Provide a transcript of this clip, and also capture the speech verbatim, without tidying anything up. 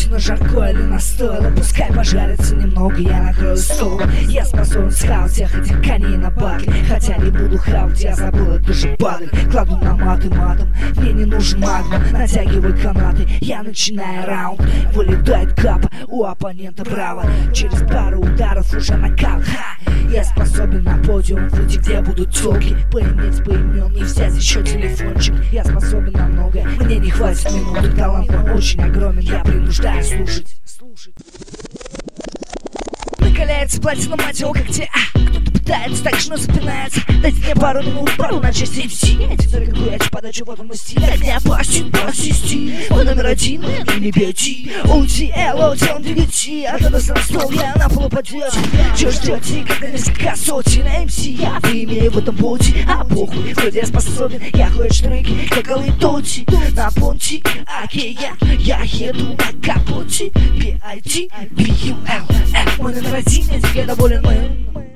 на жарко или на стойло, пускай пожарится немного, я накрою стол. Я способен схавать всех этих коней на батле, хотя не буду хавать, я забыл, это же падаль. Кладу на маты матом, мне не нужен магма, натягивай канаты, я начинаю раунд. Вылетает капа, у оппонента браво, через пару ударов уже нокаут. Я способен на подиум выйти, где будут тёлки, поиметь поимен и взять еще телефончик. Я способен на многое, мне не хватит минуты, талант мой очень огромен, я принуждаю слушать. Накаляется платина, мать его, как те, а, кто-то пытается, так же, но запинается. Дайте мне пару минут, пару на части эф си. Эти дорогуете подачу, вот он мой стиль. Огня пластин, пластисти, мой номер один, или бейти. о ти эл, о ти он двигайте, а тогда сам стол, я на полу подъезд. Чё ждёте, когда несколько сотен эм си? Я имею в этом боте, а похуй, вроде я способен. Я кое треки, как голый тоти, на понте, окея. Я еду на капоте, би ай ти, би ю эл эф. Мой номер один, я тебе доволен моим.